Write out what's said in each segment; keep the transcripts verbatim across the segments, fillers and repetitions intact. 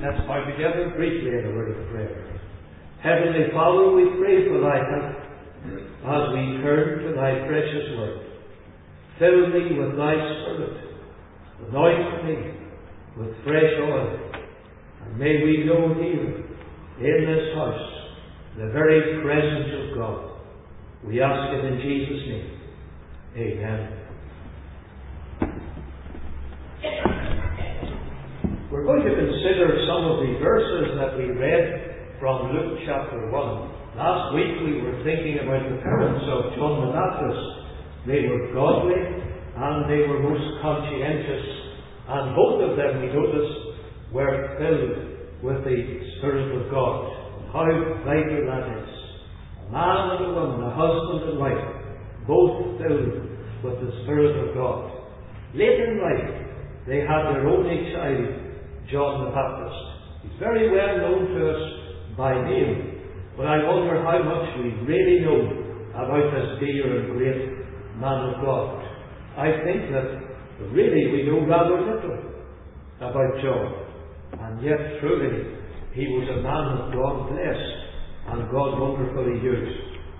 Let's bow together briefly in a word of prayer. Heavenly Father, we pray for thy help as we turn to thy precious word. Fill me with thy Spirit. Anoint me with fresh oil. And may we know here in this house the very presence of God. We ask it in Jesus' name. Amen. We're going to consider some of the verses that we read from Luke chapter one. Last week we were thinking about the parents of John the Baptist. They were godly and they were most conscientious, and both of them, we notice, were filled with the Spirit of God. How vital that is. A man and a woman, a husband and wife, both filled with the Spirit of God. Late in life, they had their only child, John the Baptist. He's very well known to us by name, but I wonder how much we really know about this dear and great man of God. I think that really we know rather little about John, and yet truly he was a man of God blessed and God wonderfully used.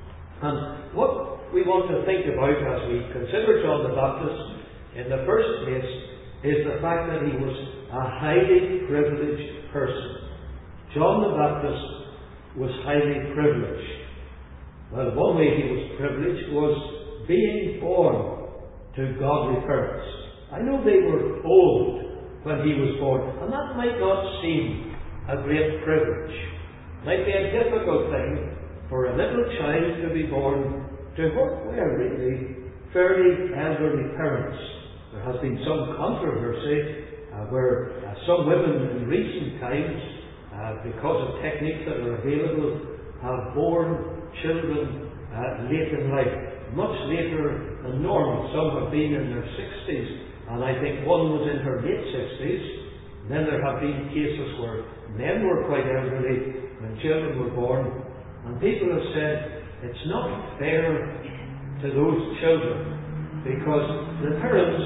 And what we want to think about as we consider John the Baptist in the first place is the fact that he was a highly privileged person. John the Baptist was highly privileged. Well, one way he was privileged was being born to godly parents. I know they were old when he was born, and that might not seem a great privilege. It might be a difficult thing for a little child to be born to what were really fairly elderly parents. There has been some controversy uh, where uh, some women in recent times, uh, because of techniques that are available, have borne children uh, late in life. Much later than normal. Some have been in their sixties, and I think one was in her late sixties. Then there have been cases where men were quite elderly when children were born, and people have said it's not fair to those children because the parents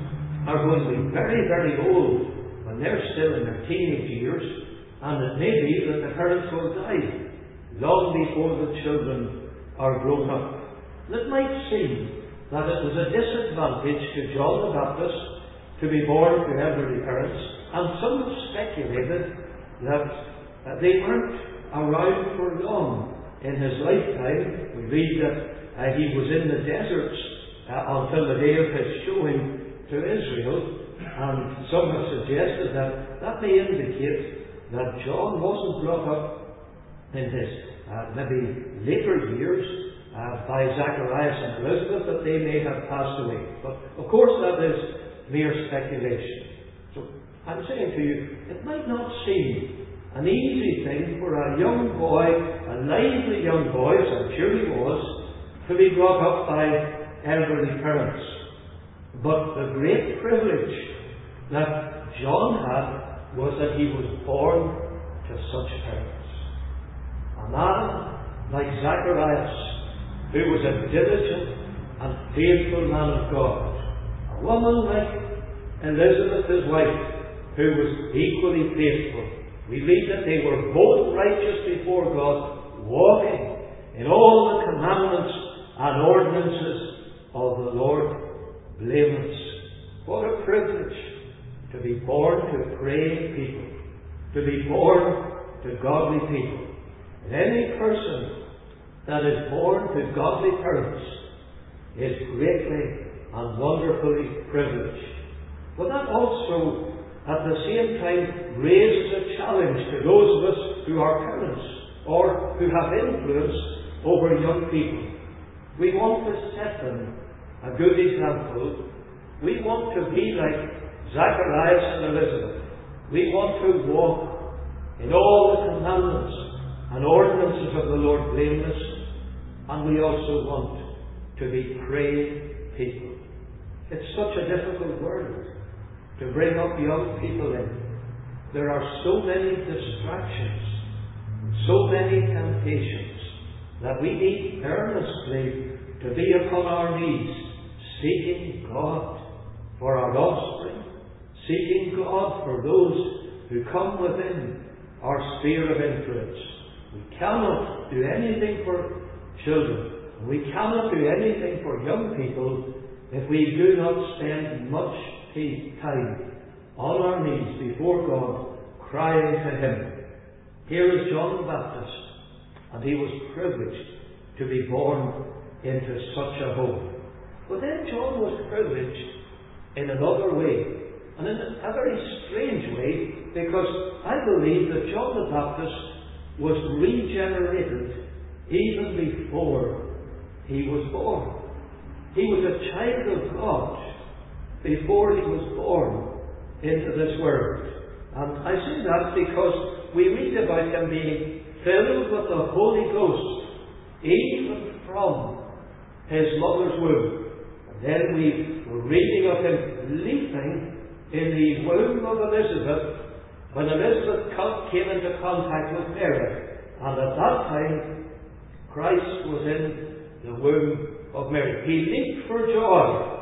are going to be very, very old when they're still in their teenage years, and it may be that the parents will die long before the children are grown up. It might seem that it was a disadvantage to John the Baptist to be born to elderly parents, and some have speculated that uh, they weren't around for long in his lifetime. We read that uh, he was in the deserts uh, until the day of his showing to Israel, and some have suggested that that may indicate that John wasn't brought up in his uh, maybe later years Uh, by Zacharias and Elizabeth, that they may have passed away. But of course that is mere speculation. So I'm saying to you, it might not seem an easy thing for a young boy, a lively young boy, as I'm sure he was, to be brought up by elderly parents. But the great privilege that John had was that he was born to such parents. A man like Zacharias, who was a diligent and faithful man of God. A woman like Elizabeth, his wife, who was equally faithful. We read that they were both righteous before God, walking in all the commandments and ordinances of the Lord, blameless. What a privilege to be born to praying people, to be born to godly people. And any person that is born to godly parents is greatly and wonderfully privileged. But that also, at the same time, raises a challenge to those of us who are parents or who have influence over young people. We want to set them a good example. We want to be like Zacharias and Elizabeth. We want to walk in all the commandments and ordinances of the Lord blameless, and we also want to be praying people. It's such a difficult world to bring up young people in. There are so many distractions, so many temptations, that we need earnestly to be upon our knees, seeking God for our offspring, seeking God for those who come within our sphere of influence. We cannot do anything for children, and we cannot do anything for young people if we do not spend much time on our knees before God, crying to Him. Here is John the Baptist, and he was privileged to be born into such a home. But then John was privileged in another way, and in a very strange way, because I believe that John the Baptist was regenerated even before he was born. He was a child of God before he was born into this world. And I say that because we read about him being filled with the Holy Ghost even from his mother's womb. And then we were reading of him leaping in the womb of Elizabeth when Elizabeth came into contact with Mary. And at that time, Christ was in the womb of Mary. He leaped for joy.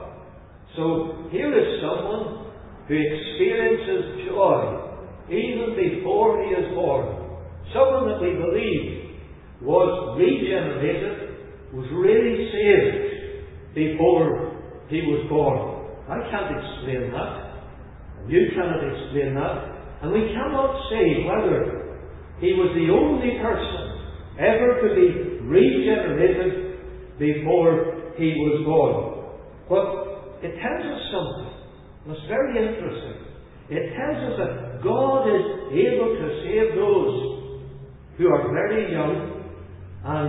So here is someone who experiences joy even before he is born. Someone that we believe was regenerated, was really saved before he was born. I can't explain that. And you cannot explain that. And we cannot say whether he was the only person ever to be regenerated before he was born. But it tells us something. It's very interesting. It tells us that God is able to save those who are very young and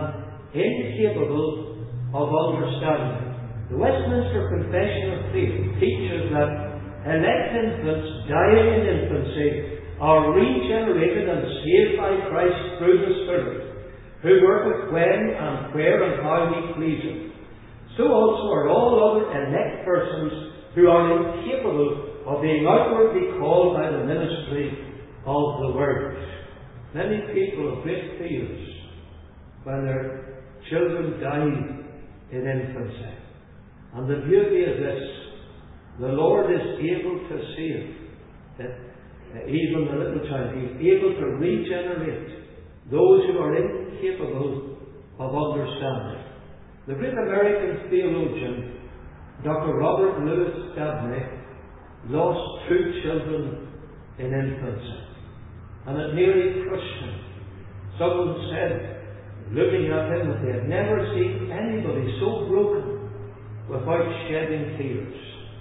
incapable of understanding. The Westminster Confession of Faith teaches that elect infants dying in infancy are regenerated and saved by Christ through the Spirit, who worketh when and where and how he pleaseth. So also are all other elect persons who are incapable of being outwardly called by the ministry of the Word. Many people have great fears when their children die in infancy. And the beauty is this: the Lord is able to save that, uh, even the little child. He is able to regenerate those who are incapable of understanding. The great American theologian, Doctor Robert Louis Dabney, lost two children in infancy, and it nearly crushed him. Someone said, looking at him, that they had never seen anybody so broken without shedding tears.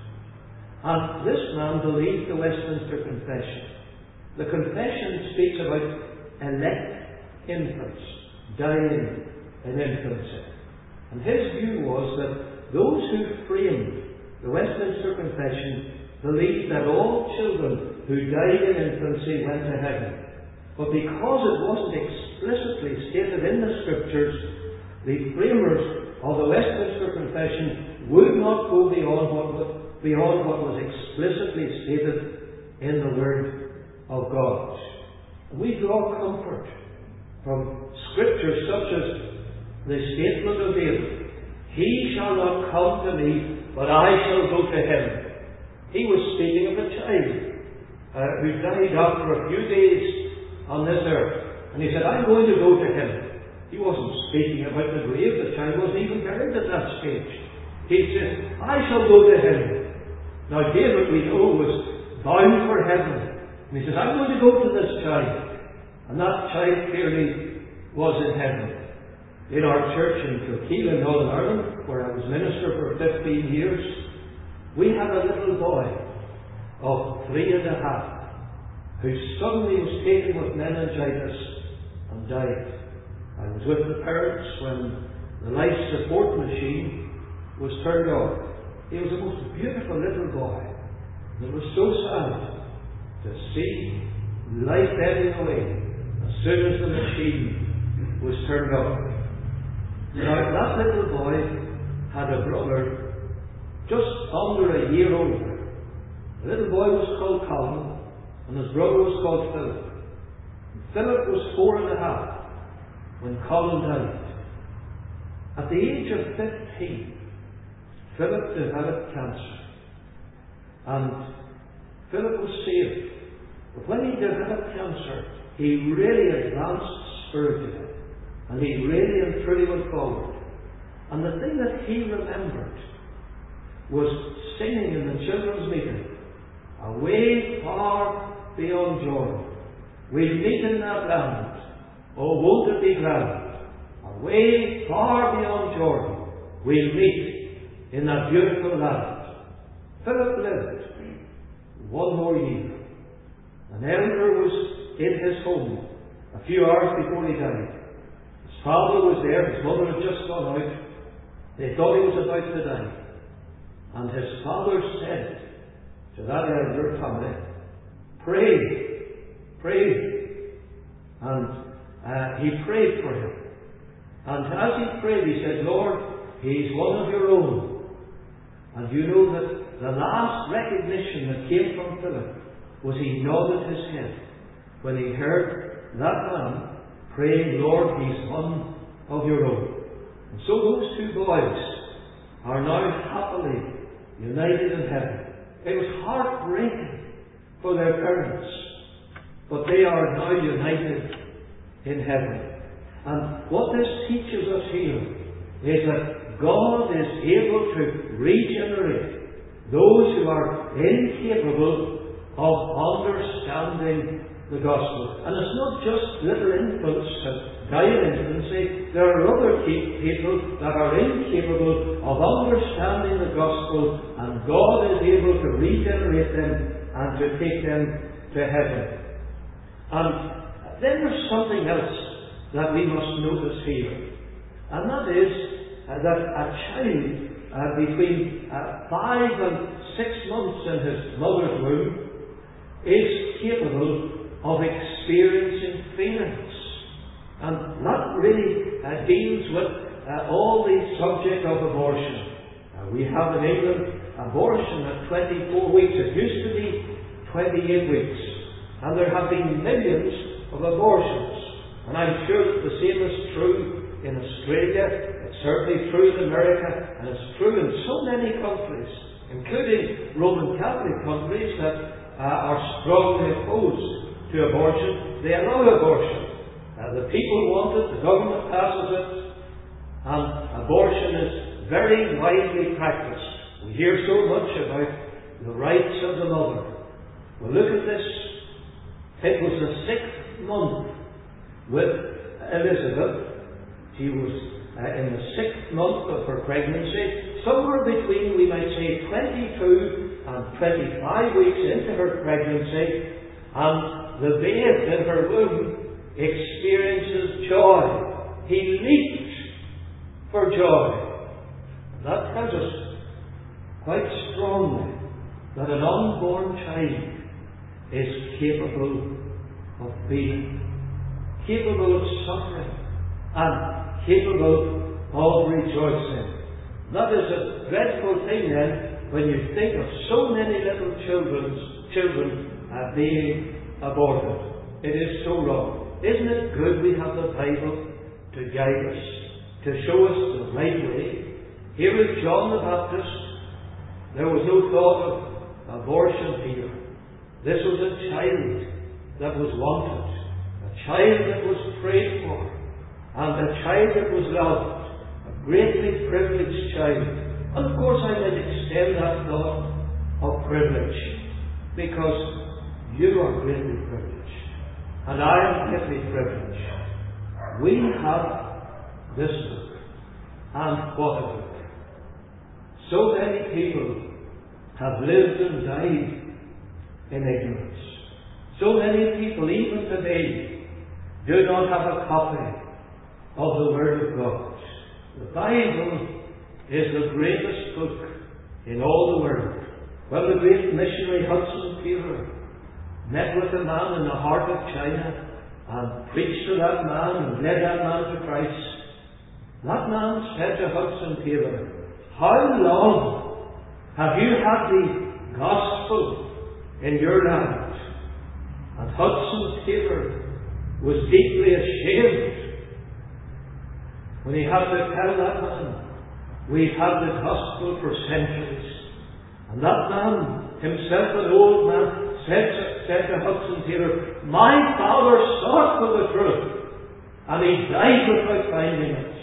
And this man believed the Westminster Confession. The Confession speaks about elect infants dying in infancy. And his view was that those who framed the Westminster Confession believed that all children who died in infancy went to heaven. But because it wasn't explicitly stated in the Scriptures, the framers of the Westminster Confession would not go beyond what was, beyond what was explicitly stated in the Word of God. We draw comfort from Scriptures such as the statement of David, "He shall not come to me, but I shall go to him." He was speaking of a child uh, who died after a few days on this earth. And he said, "I'm going to go to him." He wasn't speaking about the grave. The child wasn't even buried at that stage. He said, "I shall go to him." Now David, we know, was bound for heaven. And he says, "I'm going to go to this child." And that child clearly was in heaven. In our church in Kilkeel in Northern Ireland, where I was minister for fifteen years, we had a little boy of three and a half who suddenly was taken with meningitis and died. I was with the parents when the life support machine was turned off. He was the most beautiful little boy. And it was so sad to see life ebbing away as soon as the machine was turned off. Now, that little boy had a brother just under a year older. The little boy was called Colin, and his brother was called Philip. And Philip was four and a half when Colin died. At the age of fifteen, Philip developed cancer. And Philip was saved But when he developed cancer, he really advanced spiritually. And he really and truly went forward. And the thing that he remembered was singing in the children's meeting, away far beyond Jordan, we'll meet in that land, oh won't it be grand, away far beyond Jordan, we'll meet in that beautiful land. Philip lived one more year. An elder was in his home a few hours before he died. His father was there, his mother had just gone out. They thought he was about to die. And his father said to that elder, Tommy, pray, pray. And uh, he prayed for him. And as he prayed, he said, Lord, he's one of your own. And you know that the last recognition that came from Philip was he nodded his head when he heard that man praying, Lord, he's one of your own. And so those two boys are now happily united in heaven. It was heartbreaking for their parents, but they are now united in heaven. And what this teaches us here is that God is able to regenerate those who are incapable of understanding the gospel. And it's not just little infants and dire infancy. There are other people that are incapable of understanding the gospel, and God is able to regenerate them and to take them to heaven. And then there's something else that we must notice here, and that is uh, that a child uh, between uh, five and six months in his mother's womb is capable of experiencing feelings. And that really uh, deals with uh, all the subject of abortion. Uh, we have in England abortion at twenty-four weeks. It used to be twenty-eight weeks. And there have been millions of abortions. And I'm sure that the same is true in Australia. It's certainly true in America. And it's true in so many countries, including Roman Catholic countries that uh, are strongly opposed to abortion. They allow abortion. Uh, the people want it, the government passes it, and abortion is very widely practiced. We hear so much about the rights of the mother. Well, look at this. It was the sixth month with Elizabeth. She was uh, in the sixth month of her pregnancy, somewhere between, we might say, twenty-two and twenty-five weeks into her pregnancy, and the babe in her womb experiences joy. He leaped for joy. That tells us quite strongly that an unborn child is capable of feeling, capable of suffering, and capable of rejoicing. That is a dreadful thing then when you think of so many little children's, children uh, being aborted. It is so wrong. Isn't it good we have the Bible to guide us, to show us the right way? Here is John the Baptist. There was no thought of abortion here. This was a child that was wanted, a child that was prayed for, and a child that was loved, a greatly privileged child. And of course I might extend that thought of privilege, because you are greatly privileged, and I am greatly privileged. We have this book, and what a book. So many people have lived and died in ignorance. So many people, even today, do not have a copy of the Word of God. The Bible is the greatest book in all the world. When the great missionary Hudson Taylor met with a man in the heart of China and preached to that man and led that man to Christ, that man said to Hudson Taylor, "How long have you had the gospel in your land?" And Hudson Taylor was deeply ashamed when he had to tell that man, "We've had the gospel for centuries." And that man, himself an old man, said to said to Hudson Taylor, "My father sought for the truth, and he died without finding it."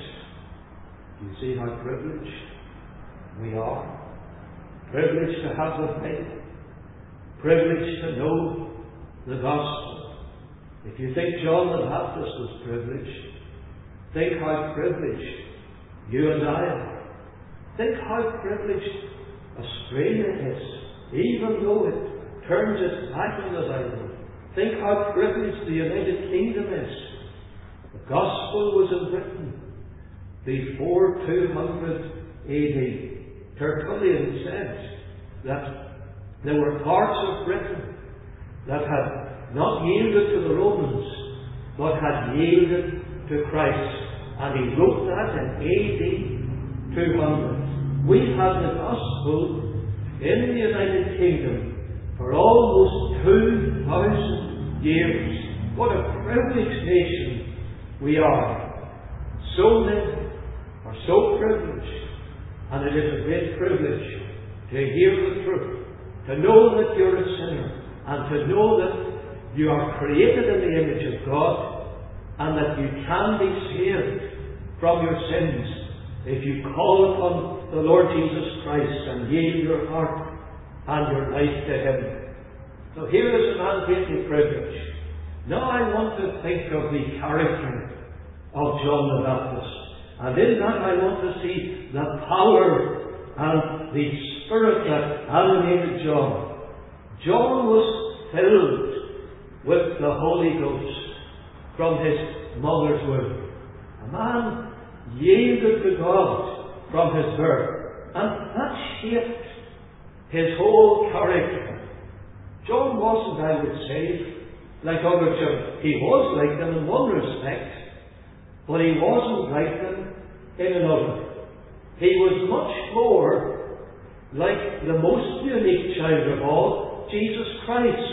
Do you see how privileged we are? Privileged to have the faith. Privileged to know the gospel. If you think John the Baptist was privileged, think how privileged you and I are. Think how privileged Australia is, even though it turns its back on the Bible. Think how privileged the United Kingdom is. The gospel was in Britain before two hundred A D. Tertullian said that there were parts of Britain that had not yielded to the Romans, but had yielded to Christ. And he wrote that in A D two hundred. We've had the gospel in the United Kingdom for almost two thousand years. What a privileged nation we are. So many are so privileged. And it is a great privilege to hear the truth, to know that you're a sinner, and to know that you are created in the image of God, and that you can be saved from your sins if you call upon the Lord Jesus Christ and yield your heart and your life to Him. So here is a man greatly privileged. Now I want to think of the character of John the Baptist. And in that I want to see the power and the spirit that animated John. John was filled with the Holy Ghost from his mother's womb. A man yielded to God from his birth. And that shaped his whole character. John wasn't, I would say, like other children. He was like them in one respect, but he wasn't like them in another. He was much more like the most unique child of all, Jesus Christ.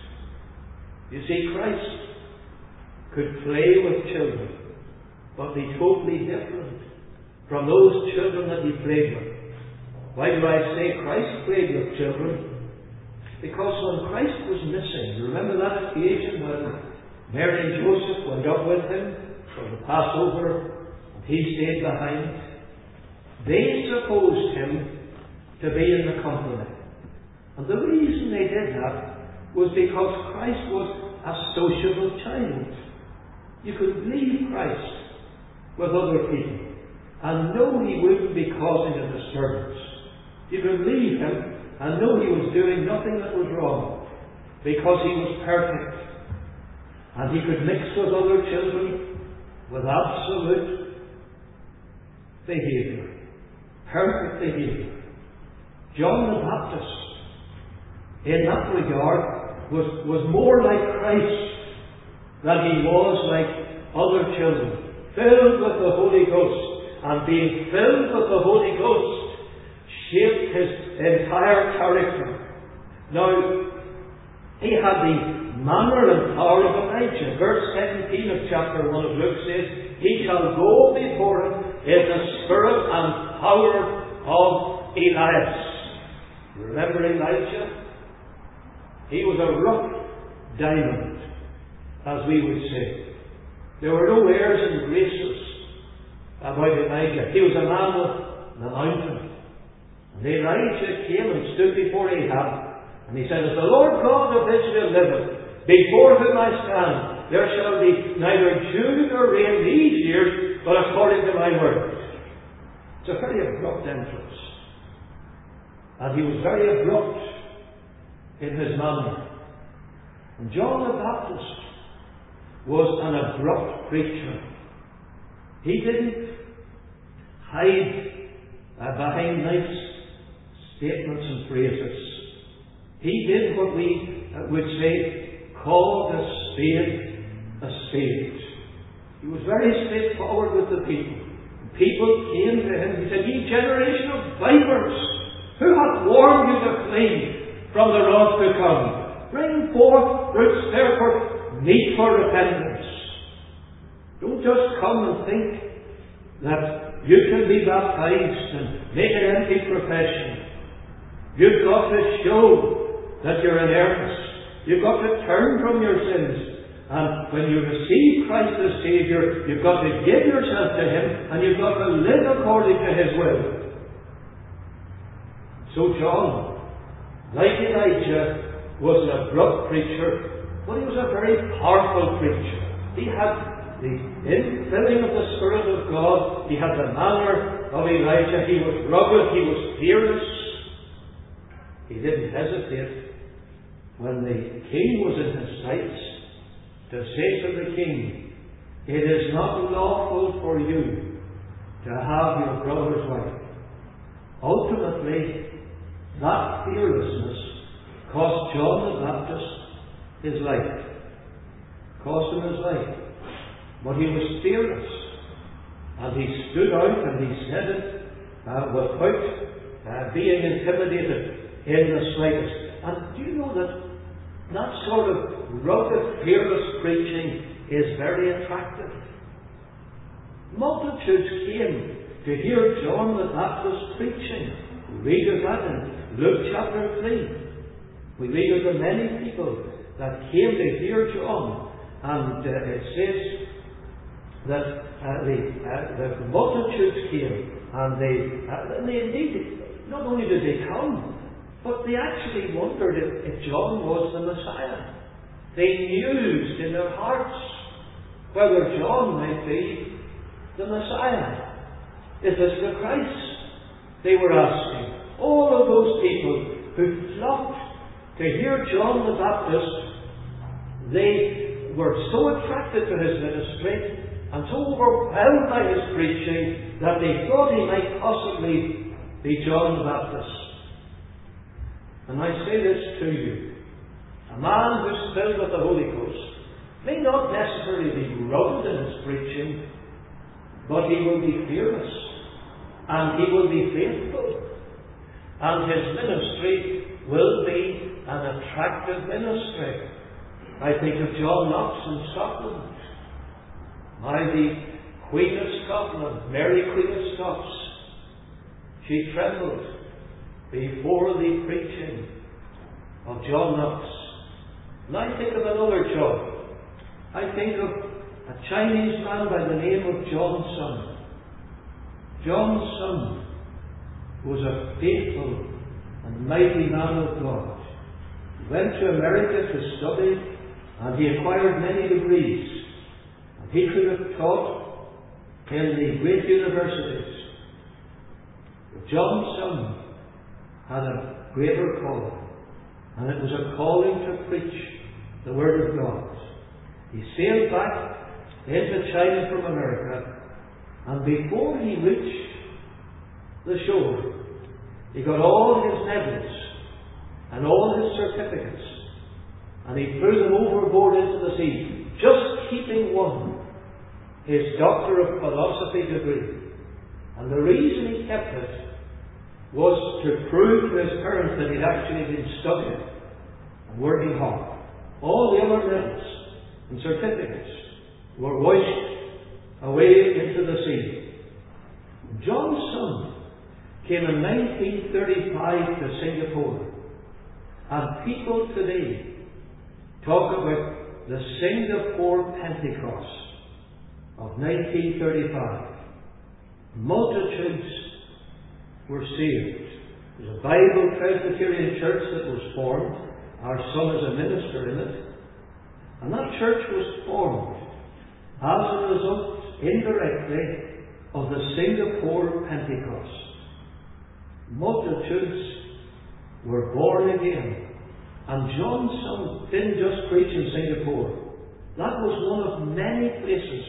You see, Christ could play with children, but be totally different from those children that he played with. Why do I say Christ played with children? Because when Christ was missing, you remember that occasion when Mary and Joseph went up with him for the Passover, and he stayed behind? They supposed him to be in the company. And the reason they did that was because Christ was a sociable child. You could leave Christ with other people and know he wouldn't be causing a disturbance. You could leave him and know he was doing nothing that was wrong, because he was perfect. And he could mix with other children with absolute behaviour. Perfect behaviour. John the Baptist, in that regard, was, was more like Christ than he was like other children. Filled with the Holy Ghost. And being filled with the Holy Ghost shaped his entire character. Now, he had the manner and power of Elijah. Verse seventeen of chapter one of Luke says, "He shall go before him in the spirit and power of Elias." You remember Elijah? He was a rough diamond, as we would say. There were no airs and graces about Elijah. He was a man of the mountain. And Elijah came and stood before Ahab, and he said, "As the Lord God of Israel liveth, before whom I stand, there shall be neither dew nor rain these years, but according to my word." It's a very abrupt entrance. And he was very abrupt in his manner. And John the Baptist was an abrupt preacher. He didn't hide uh, behind nice statements and phrases. He did what we uh, would say, called a spade a spade. He was very straightforward with the people. People came to him. He said, "Ye generation of vipers, who hath warned you to flee from the wrath to come? Bring forth fruits therefore meet for repentance." Don't just come and think that you can be baptized and make an empty profession. You've got to show that you're in earnest. You've got to turn from your sins. And when you receive Christ as Saviour, you've got to give yourself to Him, and you've got to live according to His will. So John, like Elijah, was an abrupt preacher, but he was a very powerful preacher. He had the infilling of the Spirit of God. He had the manner of Elijah. He was rugged. He was fearless. He didn't hesitate when the king was in his sights to say to the king, "It is not lawful for you to have your brother's wife." Ultimately, that fearlessness cost John the Baptist his life. Cost him his life. But he was fearless. And he stood out and he said it uh, without uh, being intimidated in the slightest. And do you know that that sort of rugged, fearless preaching is very attractive? Multitudes came to hear John the Baptist preaching. We read of that in Luke chapter three. We read of the many people that came to hear John, and uh, it says that uh, the, uh, the multitudes came, and they, uh, and they indeed, not only did they come, but they actually wondered if, if John was the Messiah. They mused in their hearts whether John might be the Messiah. Is this the Christ? They were asking. All of those people who flocked to hear John the Baptist, they were so attracted to his ministry and so overwhelmed by his preaching that they thought he might possibly be John the Baptist. And I say this to you. A man who's filled with the Holy Ghost may not necessarily be rugged in his preaching, but he will be fearless, and he will be faithful, and his ministry will be an attractive ministry. I think of John Knox in Scotland. By the Queen of Scotland, Mary Queen of Scots, she trembled before the preaching of John Knox. And I think of another John. I think of a Chinese man by the name of John Sun. John Sun was a faithful and mighty man of God. He went to America to study, and he acquired many degrees. And he could have taught in the great universities. But John Sun had a greater calling, and it was a calling to preach the Word of God. He sailed back into China from America, and before he reached the shore, he got all his medals and all his certificates, and he threw them overboard into the sea, just keeping one, his Doctor of Philosophy degree. And the reason he kept it was to prove to his parents that he'd actually been studying and working hard. All the other medals and certificates were washed away into the sea. John Sun came in nineteen thirty-five to Singapore, and people today talk about the Singapore Pentecost of nineteen thirty-five. Multitudes were saved. There was a Bible Presbyterian church that was formed. Our son is a minister in it. And that church was formed as a result, indirectly, of the Singapore Pentecost. Multitudes were born again. And John Sun didn't just preach in Singapore. That was one of many places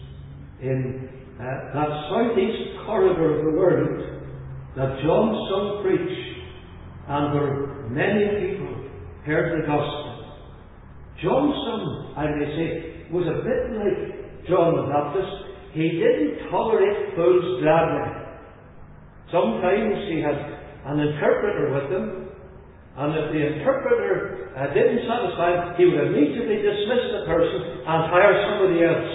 in uh, that southeast corridor of the world that John Sun preached, and where many people heard the gospel. John Sun, I may say, was a bit like John the Baptist. He didn't tolerate fools gladly. Sometimes he had an interpreter with him, and if the interpreter uh, didn't satisfy him, he would immediately dismiss the person and hire somebody else.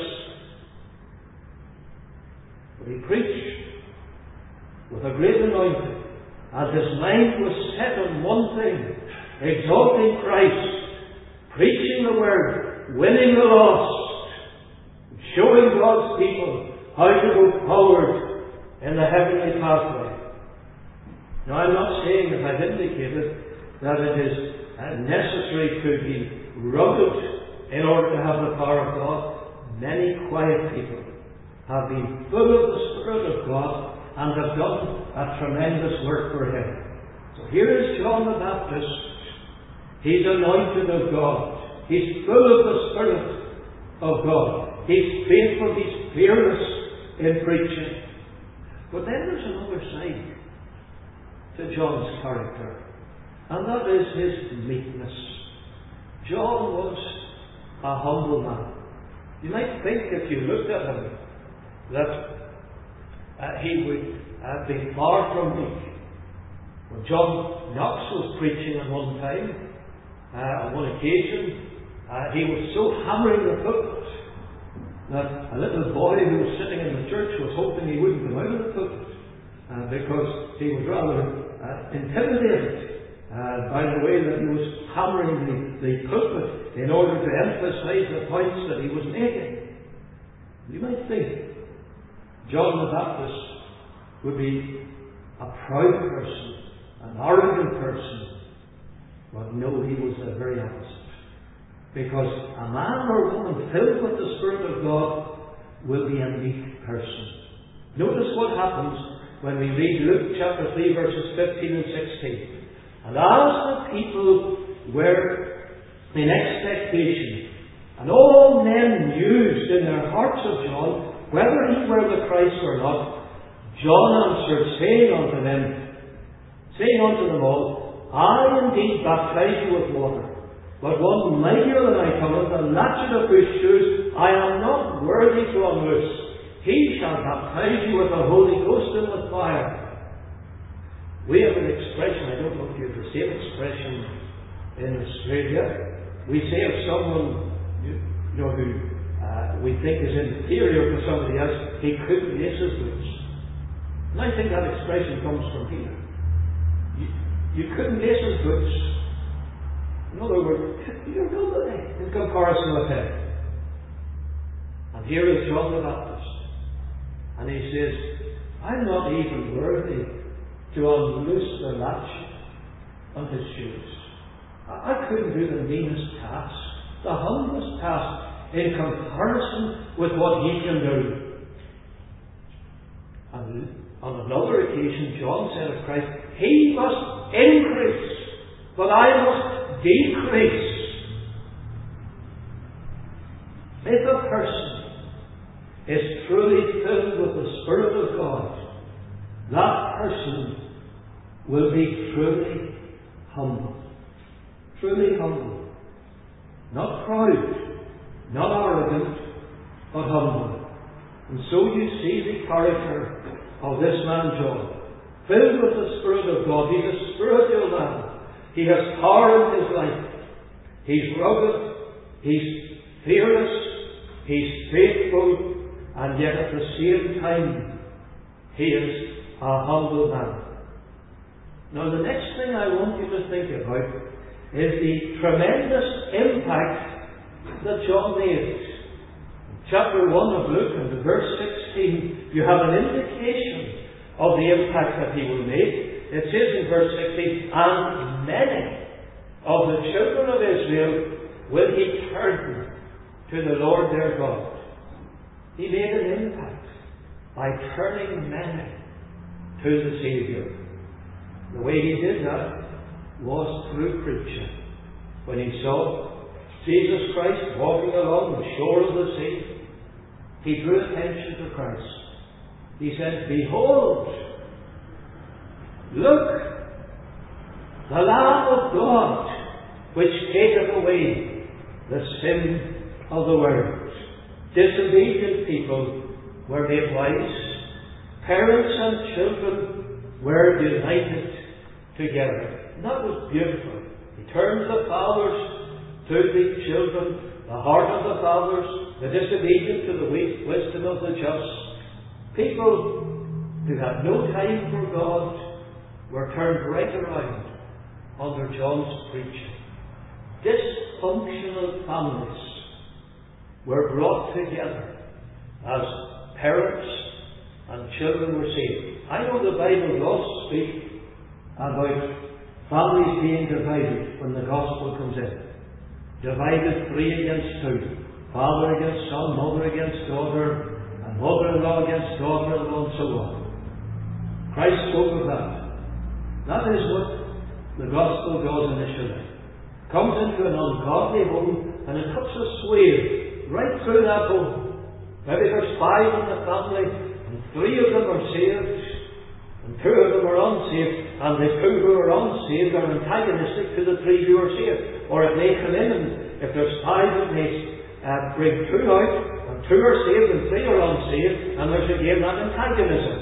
But he preached with a great anointing, and his mind was set on one thing, exalting Christ preaching the Word, winning the lost, showing God's people how to go forward in the heavenly pathway. Now, I'm not saying, as I've indicated, that it is uh, necessary to be rugged in order to have the power of God. Many quiet people have been full of the Spirit of God and have done a tremendous work for Him. So here is John the Baptist. He's anointed of God. He's full of the Spirit of God. He's faithful. He's fearless in preaching. But then there's another side to John's character, and that is his meekness. John was a humble man. You might think, if you looked at him, that uh, he would uh, be far from meek. When John Knox was preaching at one time, uh, on one occasion, uh, he was so hammering the pulpit that a little boy who was sitting in the church was hoping he wouldn't come out of the pulpit, uh, because he was rather uh, intimidated uh, by the way that he was hammering the, the pulpit in order to emphasize the points that he was making. You might think John the Baptist would be a proud person, an arrogant person, but no, he was the very opposite. Because a man or woman filled with the Spirit of God will be a meek person. Notice what happens when we read Luke chapter three, verses fifteen and sixteen. And as the people were in expectation, and all men mused in their hearts of John, whether he were the Christ or not, John answered, saying unto them, saying unto them all, I indeed baptize you with water, but one mightier than I cometh, the latchet of whose shoes I am not worthy to unloose. He shall baptize you with the Holy Ghost and with fire. We have an expression, I don't know if you have the same expression in Australia. We say of someone, you know, who uh, we think is inferior to somebody else, he couldn't lace his boots. And I think that expression comes from here. You, you couldn't lace his boots. In other words, you're nobody in comparison with him. And here is John the Baptist. And he says, I'm not even worthy to unloose the latch on his shoes. I, I couldn't do the meanest task, the humblest task, in comparison with what he can do. And on another occasion, John said of Christ, He must increase, but I must decrease. If a person is truly filled with the Spirit of God, that person will be truly humble. Truly humble. Not proud, not arrogant, but humble. And so you see the character of this man John. Filled with the Spirit of God. He's a spiritual man. He has power in his life. He's rugged. He's fearless. He's faithful. And yet at the same time, he is a humble man. Now the next thing I want you to think about is the tremendous impact that John made. Chapter one of Luke and verse sixteen, you have an indication of the impact that he will make. It says in verse sixteen, and many of the children of Israel will he turn to the Lord their God. He made an impact by turning many to the Saviour. The way he did that was through preaching. When he saw Jesus Christ walking along the shore of the sea, he drew attention to Christ. He said, Behold, look, the Lamb of God, which taketh away the sin of the world. Disobedient people were made wise. Parents and children were united together. And that was beautiful. He turned the fathers to the children, the heart of the fathers, the disobedient to the wisdom of the just. People who had no time for God were turned right around under John's preaching. This dysfunctional families were brought together as parents and children were saved. I know the Bible does speak about families being divided when the gospel comes in. Divided three against two. Father against son, mother against daughter, and mother-in-law against daughter-in-law, and so on. Christ spoke of that. That is what the gospel does initially. Comes into an ungodly home, and it cuts a swathe right through that home. Maybe there's five in the family, and three of them are saved, and two of them are unsaved, and the two who are unsaved are antagonistic to the three who are saved. Or it may come in, and if there's five, it may uh, bring two out, and two are saved and three are unsaved, and there's again that antagonism.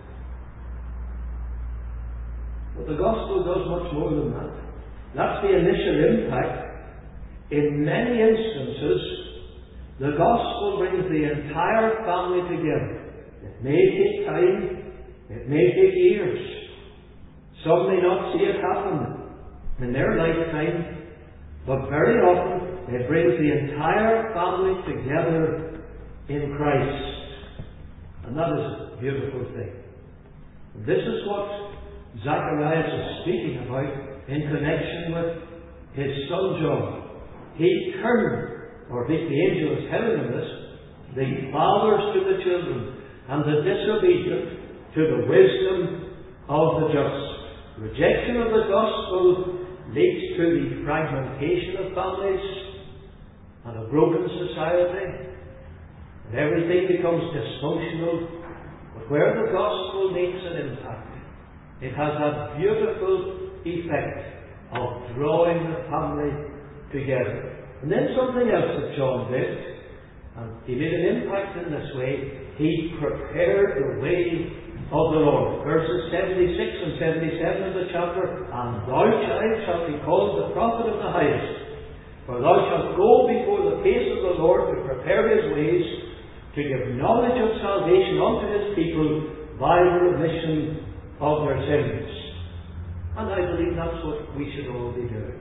But the gospel does much more than that. That's the initial impact. In many instances, the gospel brings the entire family together. It may take time, it may take years. Some may not see it happen in their lifetime, but very often it brings the entire family together in Christ. And that is a beautiful thing. This is what Zacharias is speaking about in connection with his son John. He turned, or the, the angel is telling him this, the fathers to the children, and the disobedient to the wisdom of the just. Rejection of the gospel leads to the fragmentation of families and a broken society, and everything becomes dysfunctional. But where the gospel makes an impact, it has that beautiful effect of drawing the family together. And then something else that John did, and he made an impact in this way. He prepared the way of the Lord. Verses seventy-six and seventy-seven of the chapter. And thou, child, shalt be called the prophet of the highest, for thou shalt go before the face of the Lord to prepare his ways, to give knowledge of salvation unto his people by the remission of their sins. And I believe that's what we should all be doing.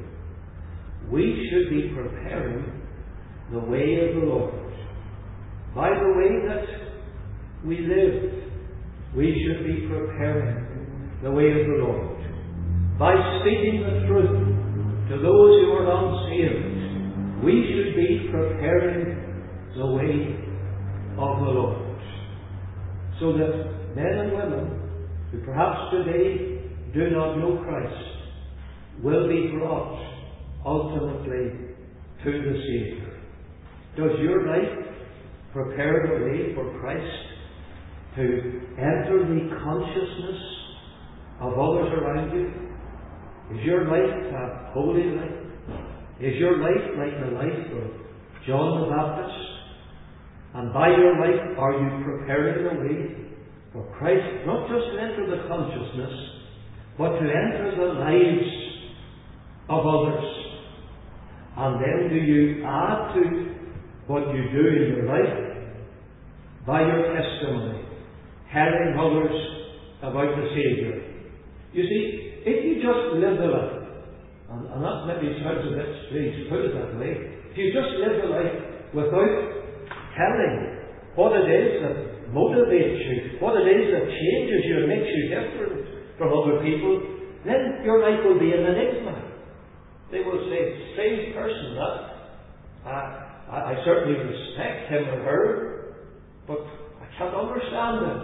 We should be preparing the way of the Lord. By the way that we live, we should be preparing the way of the Lord. By speaking the truth to those who are unsaved, we should be preparing the way of the Lord. So that men and women who perhaps today do not know Christ will be brought ultimately to the Saviour. Does your life prepare the way for Christ to enter the consciousness of others around you? Is your life a holy life? Is your life like the life of John the Baptist? And by your life, are you preparing the way for Christ not just to enter the consciousness, but to enter the lives of others? And then do you add to what you do in your life by your testimony, telling others about the Saviour? You see, if you just live the life, and, and that maybe sounds a bit strange to put it that way, if you just live the life without telling what it is that motivates you, what it is that changes you and makes you different from other people, then your life will be an enigma. They will say, strange person that. Uh, I, I certainly respect him or her, but I can't understand him.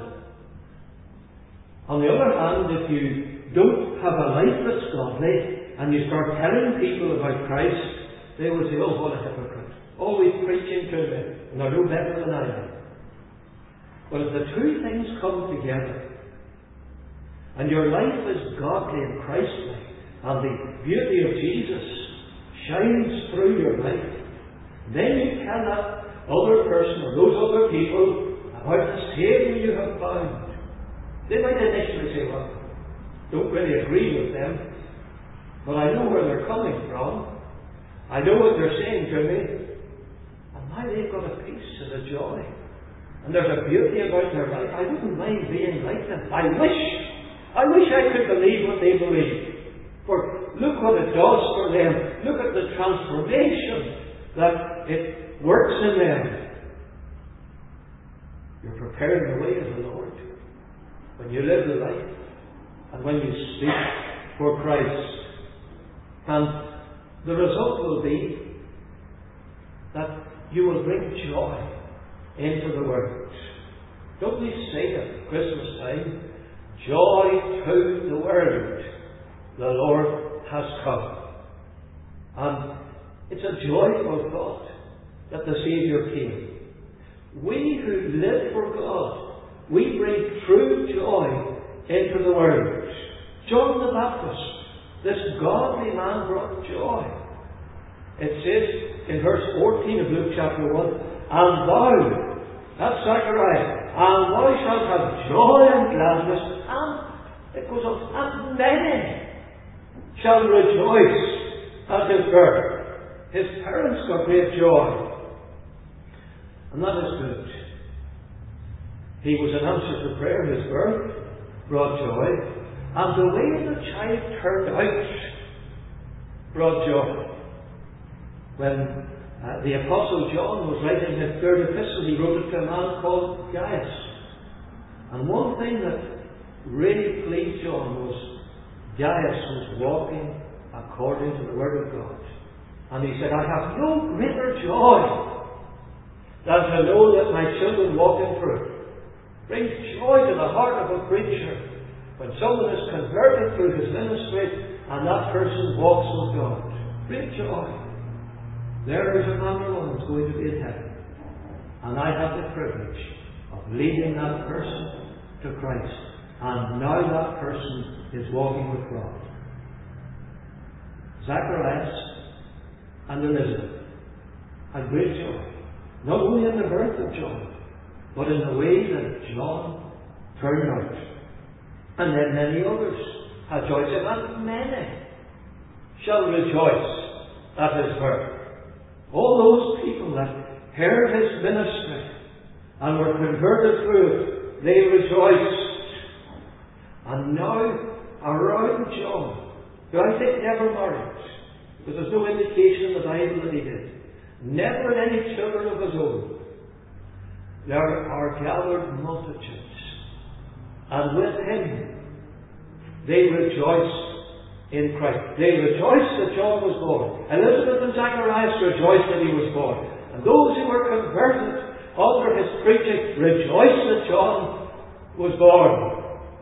On the other hand, if you don't have a life that's godly, and you start telling people about Christ, they will say, oh, what a hypocrite. Always preaching to me, and they're no better than I am. But if the two things come together, and your life is godly and Christ-like, and the beauty of Jesus shines through your life, then you tell that other person or those other people about the Saviour you have found. They might initially say, well, don't really agree with them, but I know where they're coming from. I know what they're saying to me, and now they've got a peace and a joy. And there's a beauty about their life. I wouldn't mind being like them. I wish, I wish I could believe what they believe. For look what it does for them. Look at the transformation that it works in them. You're preparing the way of the Lord when you live the life and when you speak for Christ. And the result will be that you will bring joy into the world. Don't we say at Christmas time, joy to the world, the Lord has come. And it's a joyful thought that the Saviour came. We who live for God, we bring true joy into the world. John the Baptist, this godly man, brought joy. It says in verse fourteen of Luke chapter one, and thou, that's Zechariah, and thou shalt have joy and gladness, and it goes on, and many shall rejoice at his birth. His parents got great joy. And that is good. He was an answer to prayer. His birth brought joy. And the way the child turned out brought joy. When uh, the Apostle John was writing his third epistle, he wrote it to a man called Gaius. And one thing that really pleased John was Gaius was walking according to the Word of God. And he said, I have no greater joy than to know that my children walk in truth. Brings joy to the heart of a preacher when someone is converted through his ministry and that person walks with God. Great joy. There is a man or woman who's going to be in heaven. And I have the privilege of leading that person to Christ. And now that person is walking with God. Zacharias and Elizabeth had great joy. Not only in the birth of John, but in the way that John turned out. And then many others had joy. And many shall rejoice at his birth. All those people that heard his ministry and were converted through it, they rejoiced. And now, around John, who I think never married, because there's no indication in the Bible that he did, never had any children of his own, there are gathered multitudes. And with him, they rejoiced in Christ. They rejoiced that John was born. Elizabeth and Zacharias rejoiced that he was born. And those who were converted under his preaching rejoiced that John was born.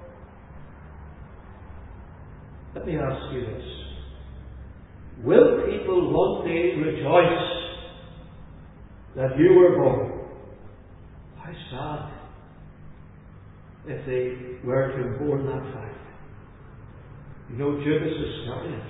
Let me ask you this. Will people one day rejoice that you were born? How sad if they were to have borne that fact. You know, Judas Iscariot,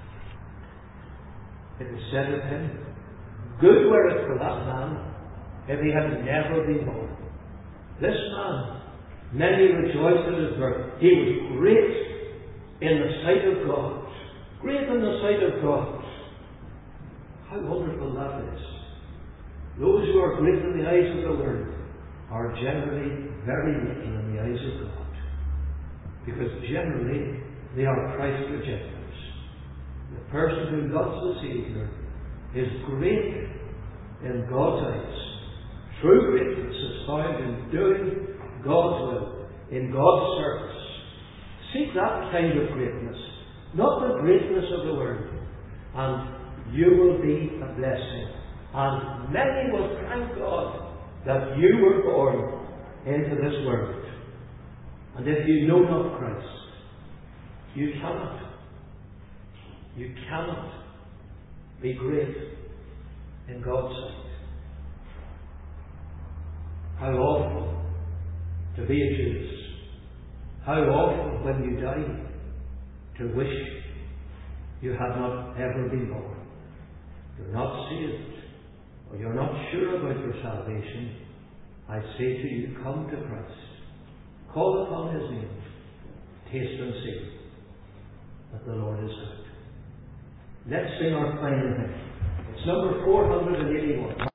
it was said of him, good were it for that man if he had never been born. This man, many rejoiced at his birth. He was great in the sight of God. Great in the sight of God. How wonderful that is. Those who are great in the eyes of the world are generally very little in the eyes of God. Because generally they are Christ rejectors. The person who loves the Saviour is great in God's eyes. True greatness is found in doing God's will, in God's service. Seek that kind of greatness, not the greatness of the world, and you will be a blessing. And many will thank God that you were born into this world. And if you know not Christ, you cannot, you cannot be great in God's sight. How awful to be a Judas. How awful when you die to wish you had not ever been born. You're not saved, or you're not sure about your salvation. I say to you, come to Christ. Call upon his name. Taste and see that the Lord is good. Let's sing our final hymn. It's number four hundred eighty-one.